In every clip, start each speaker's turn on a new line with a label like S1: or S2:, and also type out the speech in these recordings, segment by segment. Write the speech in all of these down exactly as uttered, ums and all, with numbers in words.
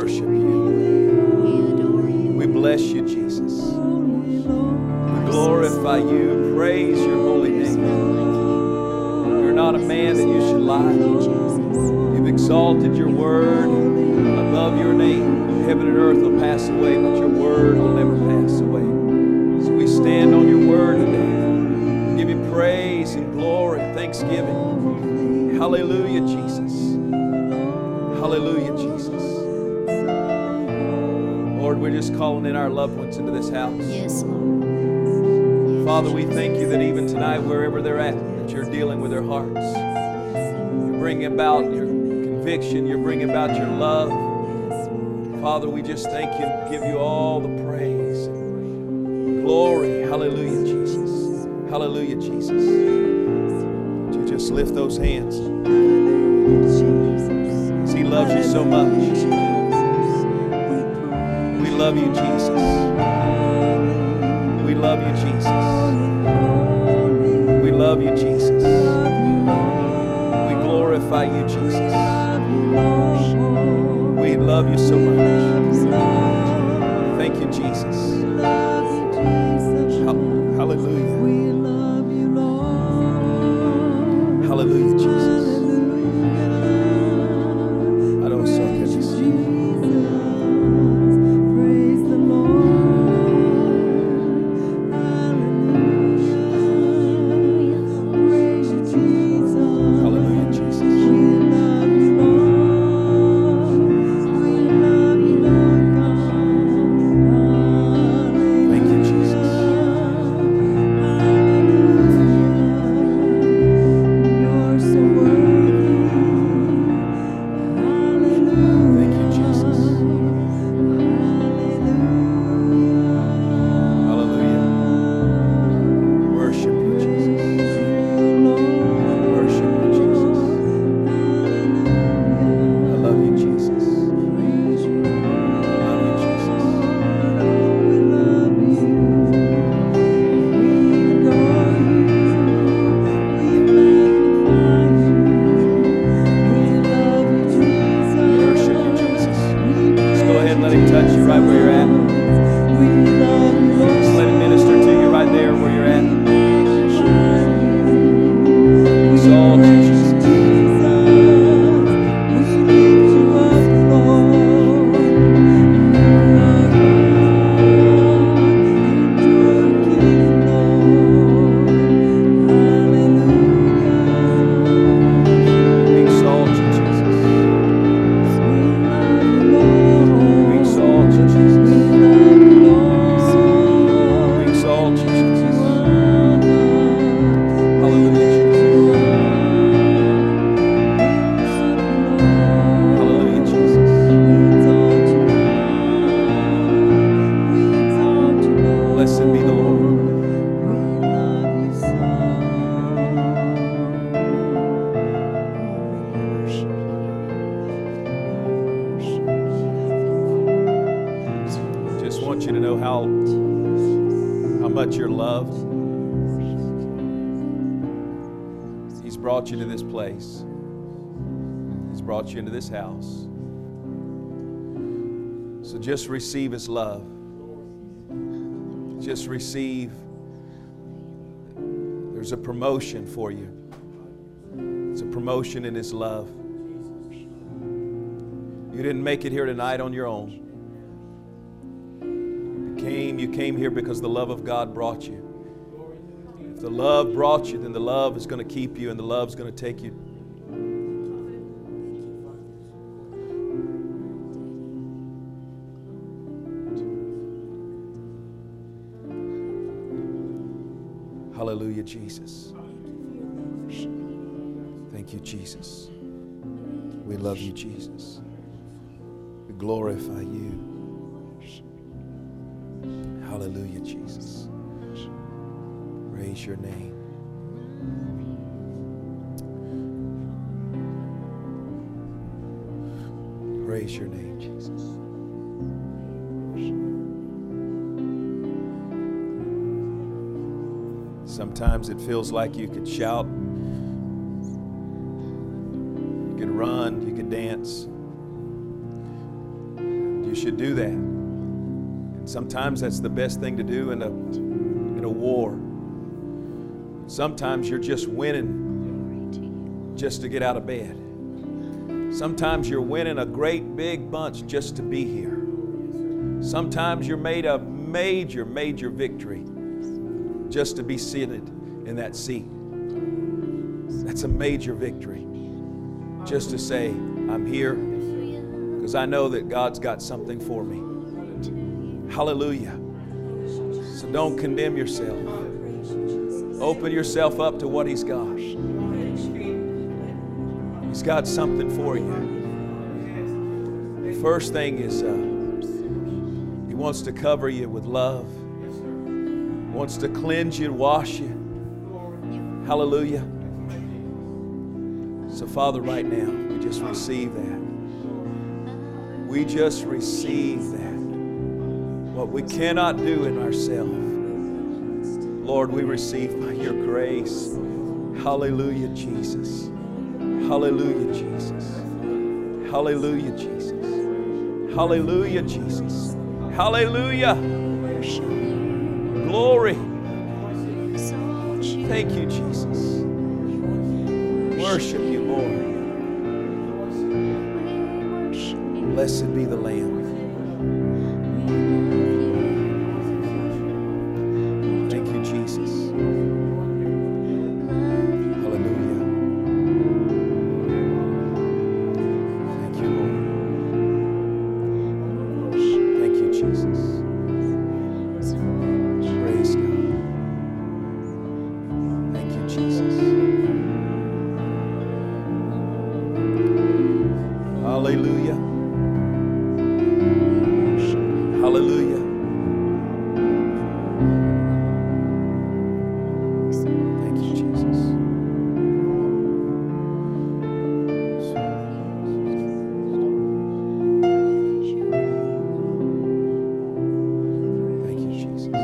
S1: worship you. We bless you, Jesus. We glorify you. Praise your holy name. You're not a man that you should lie. You've exalted your word above your name. Heaven and earth will pass away, but your word will never pass away. So we stand on your word today. We give you praise and glory, thanksgiving. Hallelujah, Jesus. Hallelujah, Jesus. Lord, we're just calling in our loved ones into this house.
S2: Yes, Lord.
S1: Father, we thank you that even tonight, wherever they're at, that you're dealing with their hearts. You're bringing about your conviction. You're bringing about your love. Father, we just thank you and give you all the praise. Glory. Hallelujah, Jesus. Hallelujah, Jesus. Would you just lift those hands? He loves you so much. We love you, Jesus. We love you, Jesus. We love you, Jesus. We glorify you, Jesus. We love you so much. Thank you, Jesus. Hallelujah. Hallelujah, Jesus. You to this place. He's brought you into this house. So just receive His love. Just receive. There's a promotion for you. It's a promotion in His love. You didn't make it here tonight on your own. You came, you came here because the love of God brought you. If the love brought you, then the love is going to keep you and the love is going to take you. Hallelujah, Jesus. Thank you, Jesus. We love you, Jesus. We glorify you. Hallelujah, Jesus. Praise your name. Praise your name, Jesus. Sometimes it feels like you could shout, you could run, you could dance. You should do that. And sometimes that's the best thing to do in a, in a war. Sometimes you're just winning just to get out of bed. Sometimes you're winning a great big bunch just to be here. Sometimes you're made a major, major victory just to be seated in that seat. That's a major victory. Just to say, I'm here because I know that God's got something for me. Hallelujah. So don't condemn yourself. Open yourself up to what He's got. He's got something for you. The first thing is uh, He wants to cover you with love. He wants to cleanse you, wash you. Hallelujah. So Father, right now, we just receive that. We just receive that. What we cannot do in ourselves, Lord, we receive by your grace. Hallelujah, Jesus. Hallelujah, Jesus. Hallelujah, Jesus. Hallelujah, Jesus. Hallelujah. Glory. Thank you, Jesus. Worship you, Lord. Blessed be the Lamb. Thank you, Jesus. Hallelujah. Thank you, Lord. Thank you, Jesus. Praise God. Thank you, Jesus. Hallelujah. Hallelujah. Thank you, Jesus. Thank you, Jesus.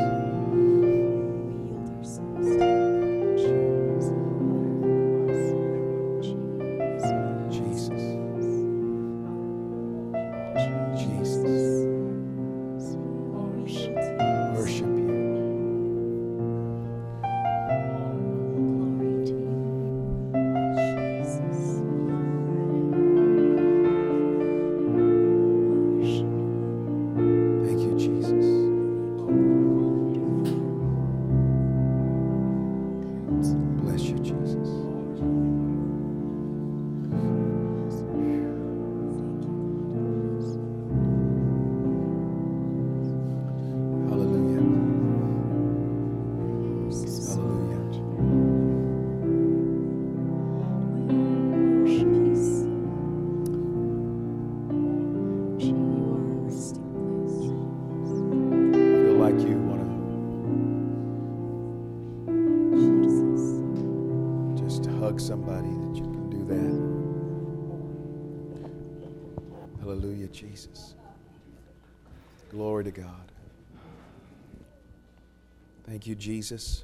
S1: Jesus. Jesus. Worship you. Thank you, Jesus. Bless you, Jesus. Hallelujah. Hallelujah. Feel like you want to just hug somebody that you can do that. Hallelujah, Jesus. Glory to God. Thank you, Jesus.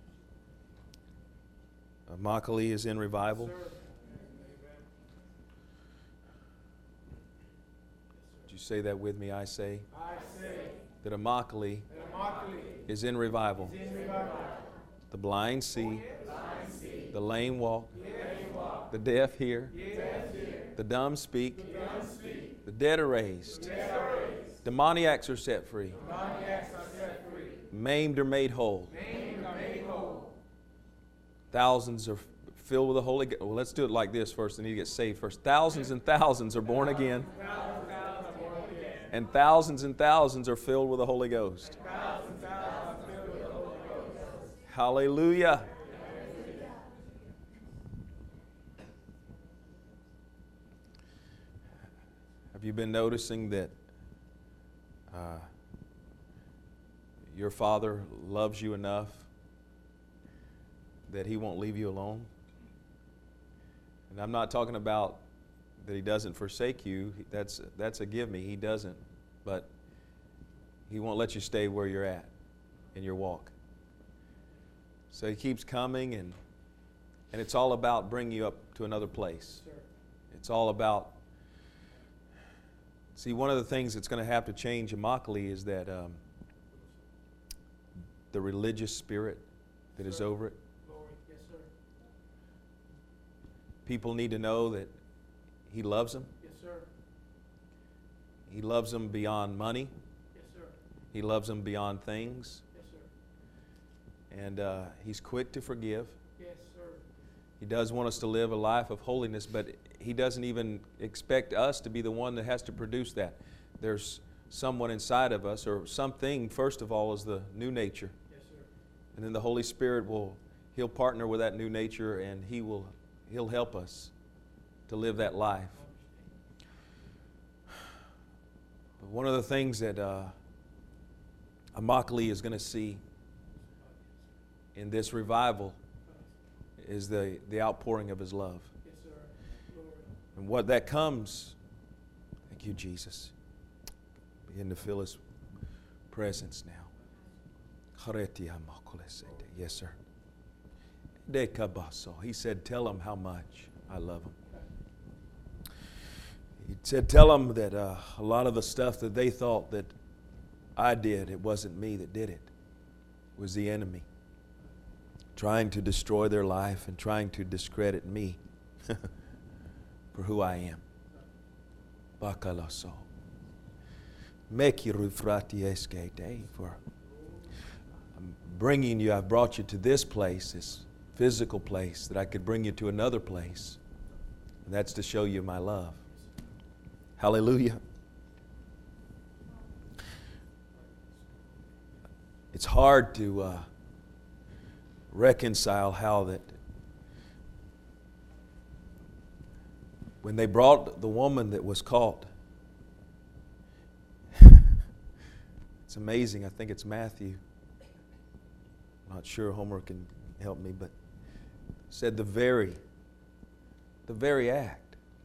S1: Uh, Immokalee is in revival. Did you say that with me? I say
S3: I say
S1: that Immokalee
S3: that Immokalee
S1: is in revival.
S3: is in revival.
S1: The blind see,
S3: Blind see,
S1: the lame walk,
S3: lame walk,
S1: the deaf hear,
S3: deaf hear,
S1: the dumb speak,
S3: dumb speak,
S1: the dead are raised,
S3: dead are raised,
S1: demoniacs are set free,
S3: demoniacs are set free,
S1: maimed are made whole.
S3: maimed are made whole.
S1: Thousands are filled with the Holy Ghost. Well, let's do it like this first. They need to get saved first. Thousands and thousands are born again,
S3: Thousands, thousands are born again.
S1: and thousands and thousands are filled with the Holy Ghost.
S3: Thousands, thousands are filled with the Holy Ghost.
S1: Hallelujah. Have you been noticing that uh, your Father loves you enough that He won't leave you alone? And I'm not talking about that He doesn't forsake you. That's, that's a give me. He doesn't. But He won't let you stay where you're at in your walk. So He keeps coming, and, and it's all about bringing you up to another place. It's all about, See, one of the things that's going to have to change Immokalee is that um, the religious spirit that is over it.
S3: Glory. Yes, sir.
S1: People need to know that He loves them.
S3: Yes, sir.
S1: He loves them beyond money.
S3: Yes, sir.
S1: He loves them beyond things.
S3: Yes, sir.
S1: And uh, He's quick to forgive.
S3: Yes, sir.
S1: He does want us to live a life of holiness, but He doesn't even expect us to be the one that has to produce that. There's someone inside of us, or something, first of all, is the new nature.
S3: Yes, sir.
S1: And then the Holy Spirit will, He'll partner with that new nature, and He will, He'll help us to live that life. But one of the things that uh, Immokalee is going to see in this revival is the, the outpouring of His love.
S3: Yes, sir. Glory.
S1: And what that comes, thank you, Jesus. Begin to feel His presence now. Yes, sir. He said, tell them how much I love them. He said, tell them that uh, a lot of the stuff that they thought that I did, it wasn't me that did it. It was the enemy trying to destroy their life and trying to discredit me for who I am. Bakalaso. Mekiru frati eskete. For I'm bringing you, I've brought you to this place, this physical place, that I could bring you to another place. And that's to show you my love. Hallelujah. It's hard to uh, reconcile how that when they brought the woman that was caught, it's amazing. I think it's Matthew. I'm not sure, Homer can help me, but said the very, the very act.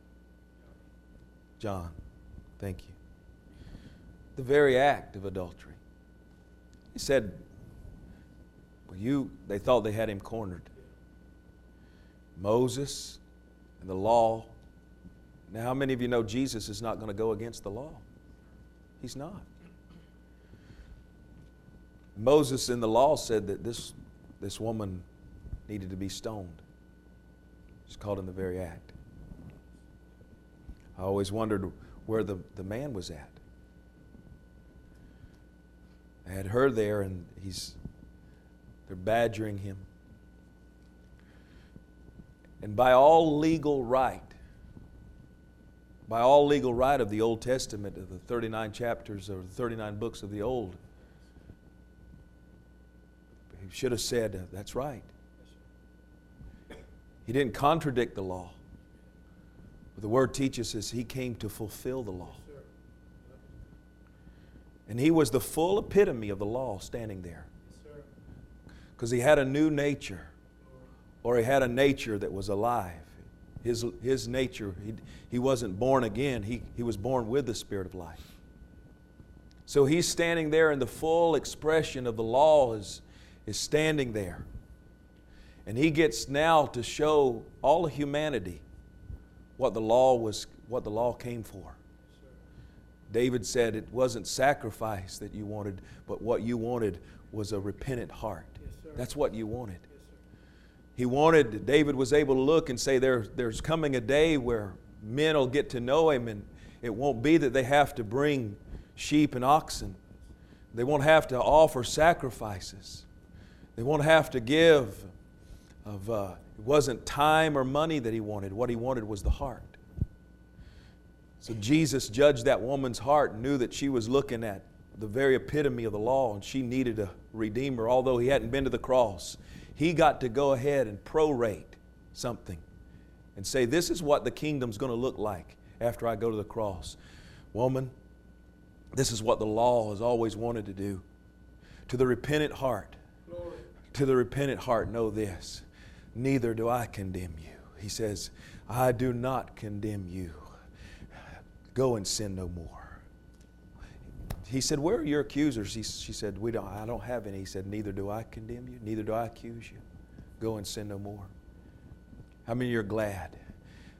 S1: John, thank you. The very act of adultery. He said, well, you, they thought they had him cornered. Moses and the law. Now, how many of you know Jesus is not going to go against the law? He's not. Moses in the law said that this, this woman needed to be stoned. It's called in the very act. I always wondered where the, the man was at. I had her there, and he's they're badgering him. And by all legal right, by all legal right of the Old Testament, of the thirty-nine chapters or the thirty-nine books of the Old, he should have said, that's right. He didn't contradict the law. But the Word teaches us He came to fulfill the law. And He was the full epitome of the law standing there. Because He had a new nature, or He had a nature that was alive. His, his nature, he, he wasn't born again, he, he was born with the Spirit of life. So He's standing there, and the full expression of the law is, is standing there. And He gets now to show all of humanity what the law was, what the law came for. David said it wasn't sacrifice that you wanted, but what you wanted was a repentant heart.
S3: Yes,
S1: That's what you wanted.
S3: Yes,
S1: He wanted, David was able to look and say there, there's coming a day where men will get to know Him, and it won't be that they have to bring sheep and oxen. They won't have to offer sacrifices. They won't have to give of, uh, it wasn't time or money that He wanted. What He wanted was the heart. So Jesus judged that woman's heart and knew that she was looking at the very epitome of the law, and she needed a Redeemer, although He hadn't been to the cross. He got to go ahead and prorate something and say, this is what the kingdom's going to look like after I go to the cross. Woman, this is what the law has always wanted to do. To the repentant heart,
S3: Glory.
S1: to the repentant heart, know this, neither do I condemn you. He says, I do not condemn you. Go and sin no more. He said, where are your accusers? He, she said, we don't, I don't have any. He said, neither do I condemn you, neither do I accuse you. Go and sin no more. How many of you are glad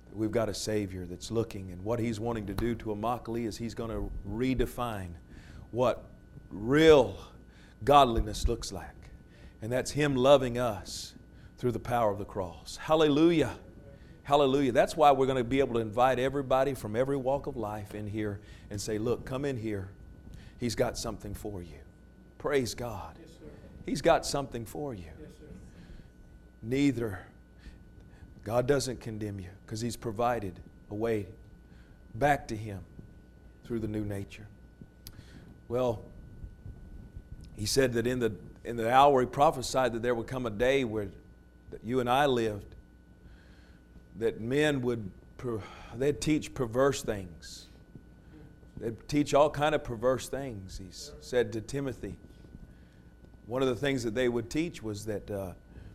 S1: We've got a Savior that's looking, and what He's wanting to do to Immokalee is He's going to redefine what real godliness looks like. And that's Him loving us through the power of the cross. Hallelujah. Hallelujah. That's why we're going to be able to invite everybody from every walk of life in here and say, look, come in here. He's got something for you. Praise God.
S3: Yes, sir.
S1: He's got something for you.
S3: Yes, sir.
S1: Neither. God doesn't condemn you because He's provided a way back to Him through the new nature. Well, He said that in the in the hour He prophesied that there would come a day where that you and I lived, that men would they'd teach perverse things. They'd teach all kind of perverse things. He said to Timothy, one of the things that they would teach was that uh,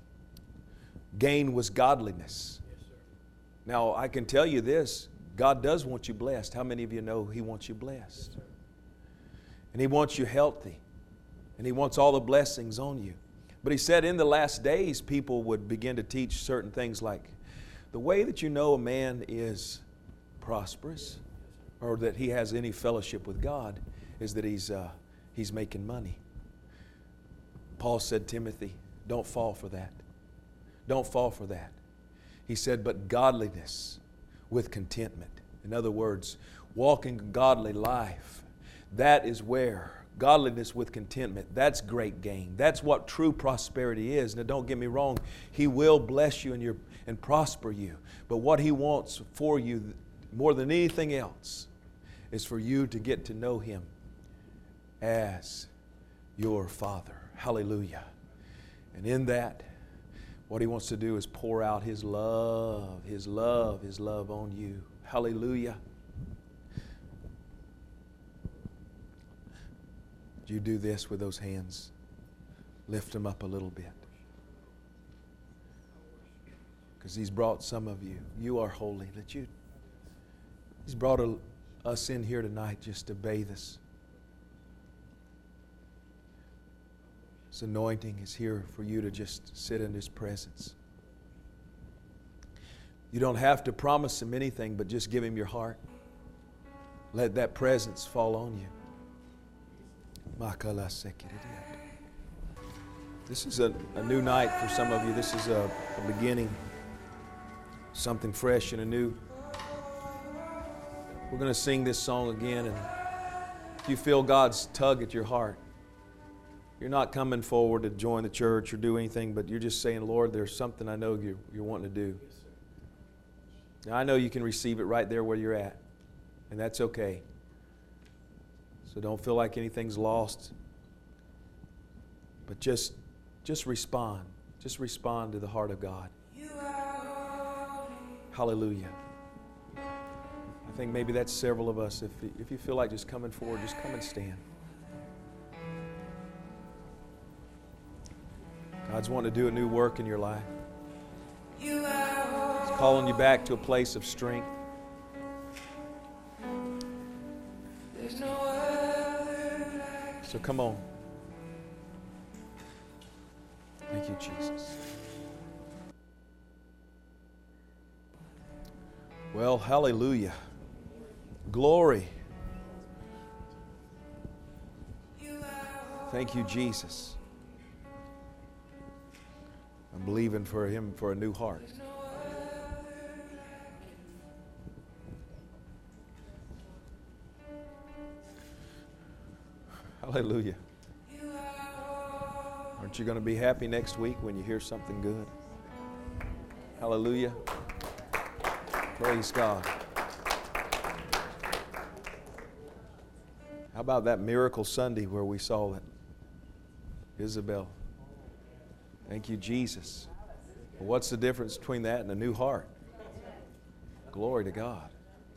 S1: gain was godliness.
S3: Yes, sir.
S1: Now, I can tell you this, God does want you blessed. How many of you know He wants you blessed?
S3: Yes, sir.
S1: And He wants you healthy. And He wants all the blessings on you. But He said in the last days, people would begin to teach certain things like, the way that you know a man is prosperous or that he has any fellowship with God is that he's, uh, he's making money. Paul said, Timothy, don't fall for that. Don't fall for that. He said, but godliness with contentment. In other words, walking a godly life. That is where godliness with contentment, that's great gain. That's what true prosperity is. Now don't get me wrong, He will bless you and, your, and prosper you. But what He wants for you more than anything else is for you to get to know Him as your Father. Hallelujah. And in that, what He wants to do is pour out His love, His love, His love on you. Hallelujah. You do this with those hands. Lift them up a little bit. Because He's brought some of you. You are holy. That you. He's brought a, us in here tonight just to bathe us. His anointing is here for you to just sit in His presence. You don't have to promise Him anything, but just give Him your heart. Let that presence fall on you. This is a, a new night for some of you. This is a, a beginning, something fresh and anew. We're going to sing this song again, and if you feel God's tug at your heart, you're not coming forward to join the church or do anything, but you're just saying, Lord, there's something I know you're, you're wanting to do. Now, I know you can receive it right there where you're at, and that's okay. So don't feel like anything's lost. But just, just respond. Just respond to the heart of God. Hallelujah. I think maybe that's several of us. If, if you feel like just coming forward, just come and stand. God's wanting to do a new work in your life. He's calling you back to a place of strength. So come on. Thank you, Jesus. Well, hallelujah. Glory. Thank you, Jesus. I'm believing for Him for a new heart. Hallelujah. Aren't you going to be happy next week when you hear something good? Hallelujah. Praise God. How about that Miracle Sunday where we saw that? Isabel. Thank you, Jesus. Well, what's the difference between that and a new heart? Glory to God.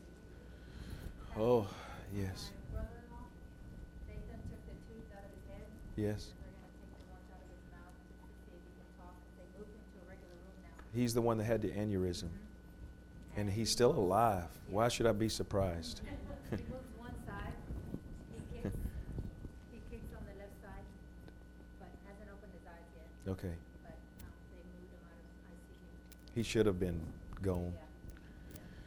S1: Oh, yes.
S2: Satan took the tooth out of his head.
S1: Yes.
S2: They're going to take the ones out of his mouth to see if he can talk. They moved him to a regular room now.
S1: He's the one that had the aneurysm. And he's still alive. Why should I be surprised?
S2: He moves one side. He kicks. He kicks on the left side, but hasn't opened his eyes yet.
S1: Okay.
S2: But um, they moved him out of I C U.
S1: He should have been gone.
S2: Yeah.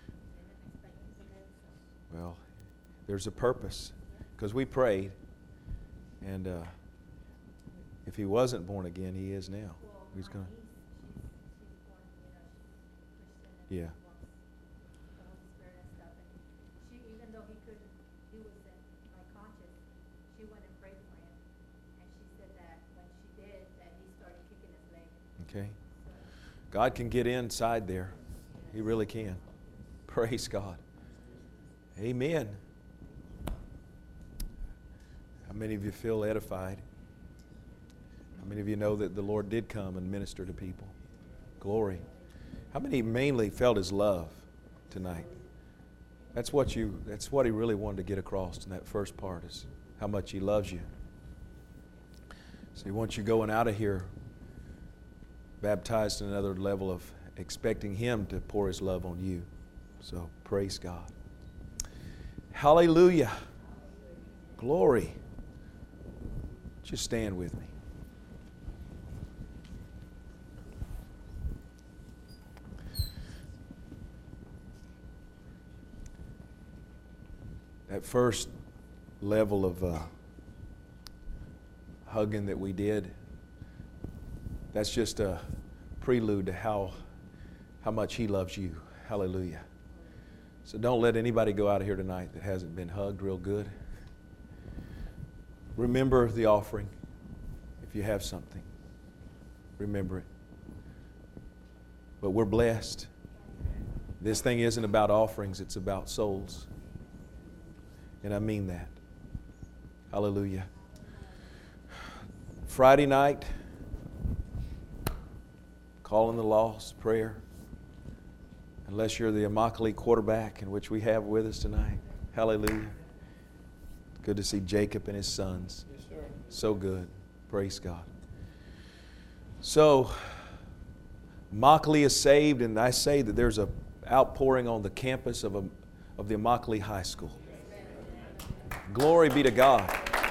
S1: there's a purpose. Because we prayed, and uh, if he wasn't born again, he is now.
S2: Well,
S1: He's
S2: my
S1: going.
S2: niece, she's, she's born, you know, she's Christian and
S1: Yeah.
S2: walks the Holy Spirit and stuff. And she, even though he couldn't, he was in my conscience, she went and prayed for him. And she said that when she did, that he started kicking his leg.
S1: Okay.
S2: So,
S1: God can get inside there. He really can. Praise God. Amen. How many of you feel edified? How many of you know that the Lord did come and minister to people? Glory. How many mainly felt His love tonight? That's what you. That's what He really wanted to get across in that first part, is how much He loves you. So He wants you going out of here baptized in another level of expecting Him to pour His love on you. So praise God. Hallelujah. Glory. Just stand with me. That first level of uh, hugging that we did, that's just a prelude to how, how much He loves you. Hallelujah. So don't let anybody go out of here tonight that hasn't been hugged real good. Remember the offering. If you have something, remember it. But we're blessed. This thing isn't about offerings, it's about souls. And I mean that. Hallelujah. Friday night, calling the lost, prayer. Unless you're the Immokalee quarterback, in which we have with us tonight. Hallelujah. Good to see Jacob and his sons.
S3: Yes, sir.
S1: So good. Praise God. So, Immokalee is saved, and I say that there's a outpouring on the campus of, a, of the Immokalee High School. Glory be to God.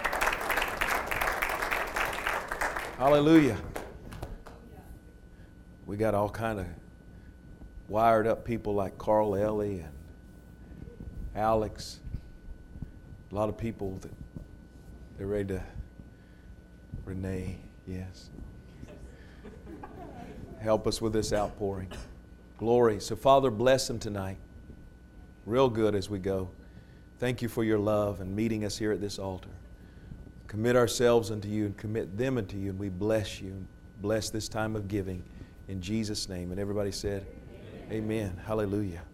S1: Hallelujah. We got all kind of wired up people like Carl Ellie and Alex. A lot of people that they're ready to. Renee, yes. Help us with this outpouring. Glory. So Father, bless them tonight. Real good as we go. Thank you for your love and meeting us here at this altar. Commit ourselves unto you and commit them unto you, and we bless you. Bless this time of giving in Jesus' name. And everybody said, Amen. Amen. Hallelujah.